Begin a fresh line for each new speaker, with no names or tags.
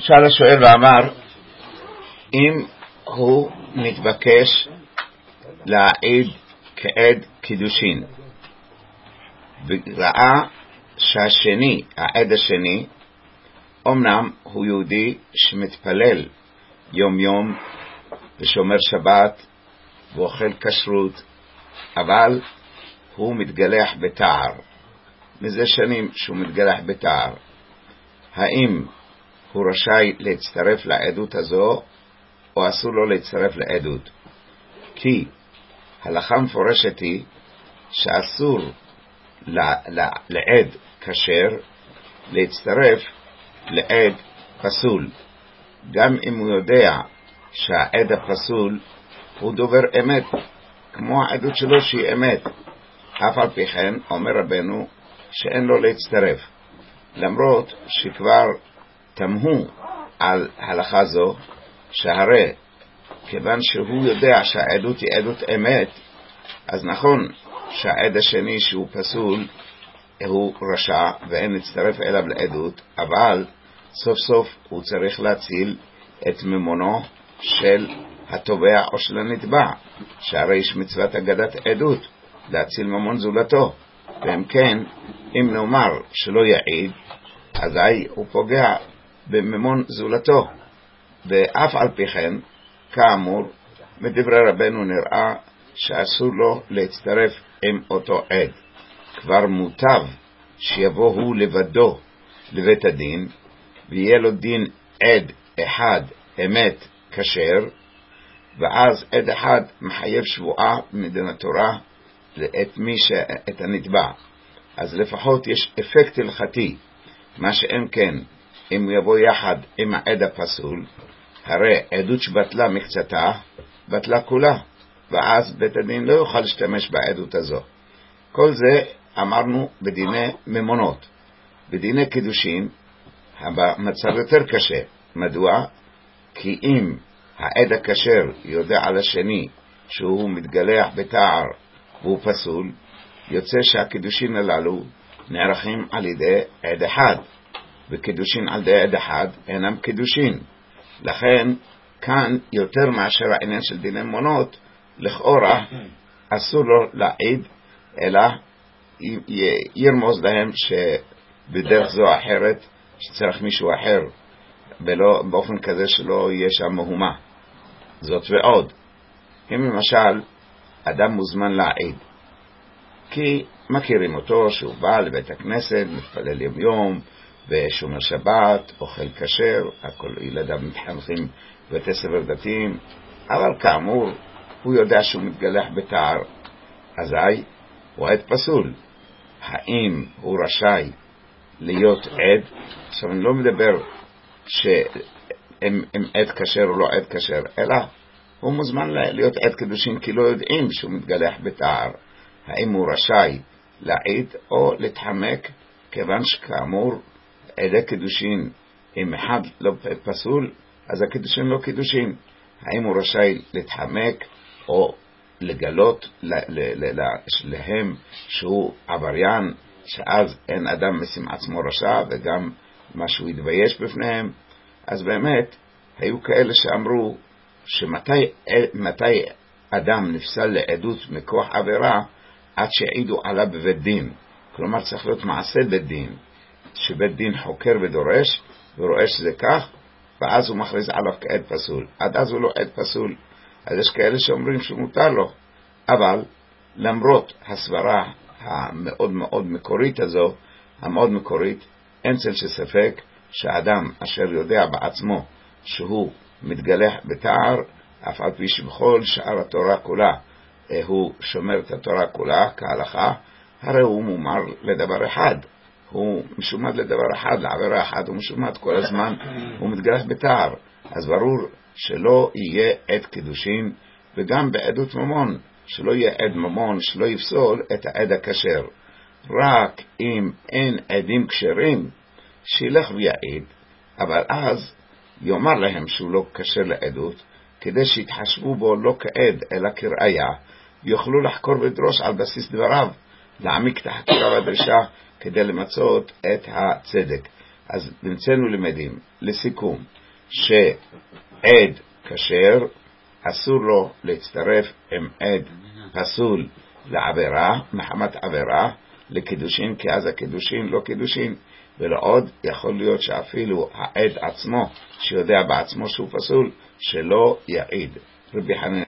שאל השואל ואמר, אם הוא מתבקש להעיד כעד קידושין וראה שהשני, העד השני, אמנם הוא יהודי שמתפלל יום יום ושומר שבת ואוכל כשרות, אבל הוא מתגלח בתער, מזה שנים שהוא מתגלח בתער, האם הוא רשאי להצטרף לעדות הזו או אסור לו להצטרף לעדות? כי הלכה מפורשת היא שאסור לעד כשר להצטרף לעד פסול, גם אם הוא יודע שהעד הפסול הוא דובר אמת, כמו העדות שלו שהיא אמת. אף על פי כן אומר רבנו שאין לו להצטרף, למרות שכבר תמהו על הלכה זו, שהרי כיוון שהוא יודע שהעדות היא עדות אמת, אז נכון שהעד השני שהוא פסול הוא רשע ואין להצטרף אליו לעדות, אבל סוף סוף הוא צריך להציל את ממונו של התובע או של הנתבע, שהרי יש מצוות אגדת עדות להציל ממון זולתו, ואם כן, אם נאמר שלא יעיד, אזי הוא פוגע בממון זולתו. ואף על פי כן, כאמור, מדברי רבנו נראה שאסור לו להצטרף עם אותו עד. כבר מוטב שיבוא הוא לבדו לבית הדין, ויהיה לו דין עד אחד אמת כשר, ואז עד אחד מחייב שבועה מדין התורה את הנתבע. אז לפחות יש אפקט הלכתי, מה שאין כן, אם הוא יבוא יחד עם העד הפסול, הרי עדות שבטלה מקצתה, בטלה כולה, ואז בית הדין לא יוכל להשתמש בעדות הזו. כל זה אמרנו בדיני ממונות. בדיני קידושין המצב יותר קשה. מדוע? כי אם העד הכשר יודע על השני שהוא מתגלח בתער והוא פסול, יוצא שהקידושין הללו נערכים על ידי עד אחד, וקידושין על ידי עד אחד אינם קידושין. לכן כאן יותר מאשר העניין של דיני ממונות, לכאורה אסור לו להעיד, אלא ירמוז להם שבדרך זו או אחרת שצריך מישהו אחר, באופן כזה שלא יהיה שם מהומה. זאת ועוד, אם למשל אדם מוזמן להעיד כי מכירים אותו שהוא בא לבית הכנסת, מתפלל יום יום ושומר שבת, אוכל כשר, הכל ילדיו מתחנכים בבתי ספר דתיים, אבל כאמור הוא יודע שהוא מתגלח בתער, אזי הוא עד פסול. האם הוא רשאי להיות עד? עכשיו אני לא מדבר אם עד כשר או לא עד כשר, אלא הוא מוזמן להיות עד קידושין כי לא יודעים שהוא מתגלח בתער. האם הוא רשאי להעיד או להתחמק, כיוון שכאמור עדי קידושין אם אחד לא פסול אז הקידושין לא קידושין. האם הוא רשאי להתחמק או לגלות להם שהוא עבריין, שאז אין אדם משים עצמו רשע וגם משהו יתבייש בפניהם? אז באמת היו כאלה שאמרו שמתי אדם נפסל לעדות מכוח עבירה? עד שהעידו עליו בבית דין. כלומר צריך להיות מעשה בית דין, שבית דין חוקר ודורש ורואה שזה כך, ואז הוא מכריז עליו כעד פסול. עד אז הוא לא עד פסול. אז יש כאלה שאומרים שמותר לו, אבל למרות הסברה המאוד מאוד מקורית הזו, המאוד מקורית, אין צל שספק שהאדם אשר יודע בעצמו שהוא מתגלח בתער, אף על פי שבכל שאר התורה כולה הוא שומר את התורה כולה כהלכה, הרי הוא מומר לדבר אחד, הוא משומד לדבר אחד, לעבירה אחד הוא משומד כל הזמן, הוא מתגלח בתער. אז ברור שלא יהיה עד קידושין, וגם בעדות ממון שלא יהיה עד ממון שלא יפסול את העד הכשר. רק אם אין עדים כשרים שילך ויעיד, אבל אז יאמר להם שהוא לא כשר לעדות, כדי שיתחשבו בו לא כעד אלא כראיה, יוכלו לחקור ודרוש על בסיס דבריו, להעמיק את החקירה והדרישה כדי למצות את הצדק. אז נמצאנו למדים, לסיכום, שעד כשר אסור לו להצטרף עם עד פסול לעבירה, מחמת עבירה, לקידושין, כי אז הקידושין לא קידושין, ולעוד יכול להיות שאפילו העד עצמו, שיודע בעצמו שהוא פסול, שלא יעיד. רבי חנינא